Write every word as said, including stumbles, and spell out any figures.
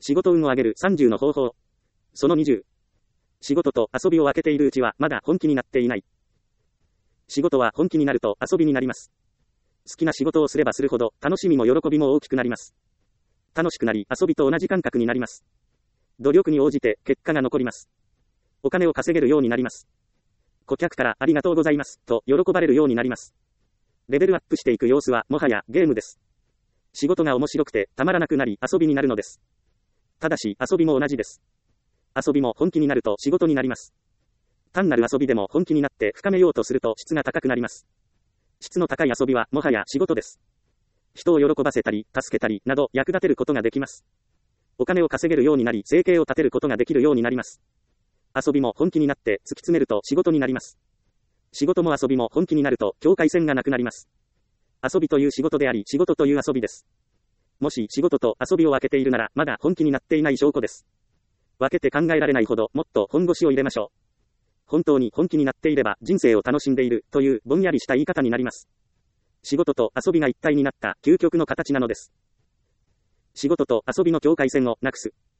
仕事運を上げるさんじゅうの方法。そのにじゅう。仕事と遊びを分けているうちはまだ本気になっていない。仕事は本気になると遊びになります。好きな仕事をすればするほど楽しみも喜びも大きくなります。楽しくなり遊びと同じ感覚になります。努力に応じて結果が残ります。お金を稼げるようになります。顧客からありがとうございますと喜ばれるようになります。レベルアップしていく様子はもはやゲームです。仕事が面白くてたまらなくなり遊びになるのです。ただし遊びも同じです。遊びも本気になると仕事になります。単なる遊びでも本気になって深めようとすると質が高くなります。質の高い遊びはもはや仕事です。人を喜ばせたり助けたりなど役立てることができます。お金を稼げるようになり生計を立てることができるようになります。遊びも本気になって突き詰めると仕事になります。仕事も遊びも本気になると境界線がなくなります。遊びという仕事であり仕事という遊びです。もし仕事と遊びを分けているならまだ本気になっていない証拠です。分けて考えられないほどもっと本腰を入れましょう。本当に本気になっていれば人生を楽しんでいるというぼんやりした言い方になります。仕事と遊びが一体になった究極の形なのです。仕事と遊びの境界線をなくす。